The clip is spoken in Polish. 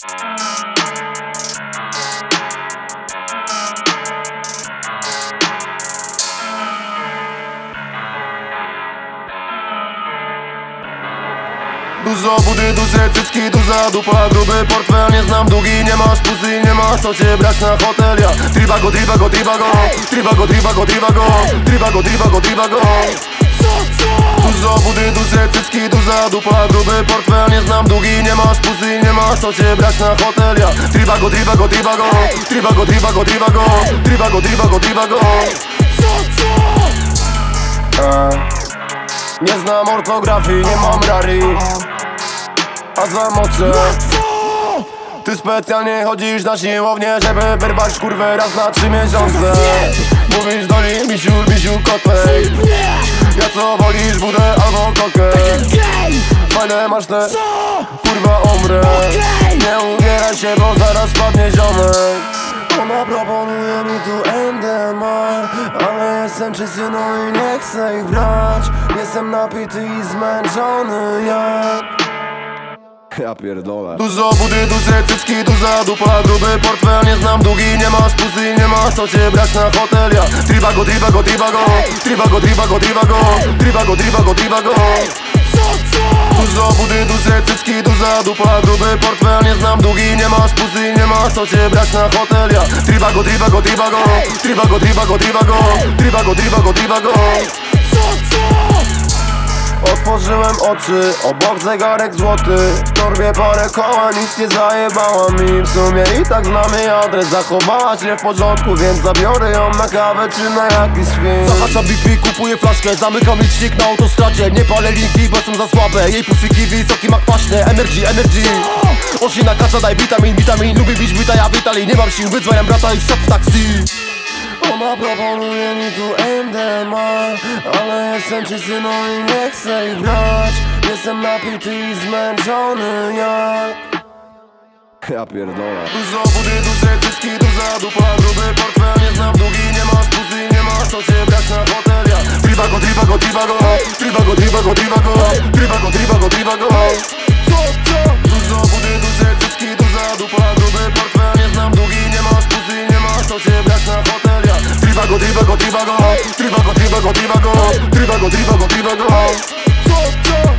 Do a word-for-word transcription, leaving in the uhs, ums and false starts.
Dużo budy, duże cycki, duża dupa, gruby portfel. Nie znam długi, nie masz pusy, nie masz co cię brać na hotel. Ja tribago, tribago, tribago, tribago, tribago, tribago, tribago, tribago, tribago. Dużo budy, duże cycki, duża dupa, gruby portfel. Nie znam długi, nie masz pusy, nie masz co cię brać na hotel. Ja tribago, tribago, tribago, tribago, tribago, tribago, tribago, tribago, tribago. Nie znam ortografii, nie mam rari, a za moce. Ty specjalnie chodzisz na siłownię, żeby wyrwać kurwę raz na trzy miesiące. Mówisz do niej misiu, misiu, kotek. Ja co wolisz, wódę albo kokę? Fajne masz te, kurwa omrę. Nie ubieraj się, bo zaraz padnie ziomek. Ona proponuje mi tu M D M A, ale jestem czysty, no i nie chcę ich brać. Jestem napity i zmęczony jak... Ja pierdolę. Dużo budy, duże cycki, duża dupa, gruby portfel. Nie znam długi, nie masz pusy, nie masz co cię brać na hotel. Ja tribago, tribago, tribago, tribago, tribago, tribago, tribago, tribago, tribago. Dużo budy, duże cycki, duża dupa, gruby portfel. Nie znam długi, nie masz pusy, nie masz co cię brać na hotel. Ja tribago, tribago, tribago, tribago, tribago, tribago, tribago, tribago, tribago. Otworzyłem oczy, obok zegarek złoty. W torbie parę koła, nic nie zajebała mi. W sumie i tak znam jej adres. Zachowała się w porządku, więc zabiorę ją na kawę czy na jakiś film. Zahacza B P, kupuję flaszkę, zamykam licznik na autostradzie. Nie palę linki, bo są za słabe. Jej pusyki wysoki ma kwaśne, energy, energy. Osina kacza, daj witamin, witamin. Lubię bić byta, ja Witali. Nie mam sił, wydzwaniam brata i szedł w taksi. Ona proponuje mi tu M D M A, ale jestem czysty, no i nie chcę ich brać. Jestem napity i zmęczony jak... Ja pierdolę. Dużo budy, duże cycki, duża dupa, gruby portfel. Nie znam długi, nie masz pusy, nie masz co cię brać na hotel. Ja tribago, tribago, tribago, tribago, tribago, tribago, tribago, tribago, tribago. Dużo budy, duże cycki, duża dupa, gruby portfel. Nie znam długi, nie masz pusy, nie masz co cię brać na hotel. Ja tribago, tribago, tribago, tribago, tribago, tribago, tribago, tribago, tribago.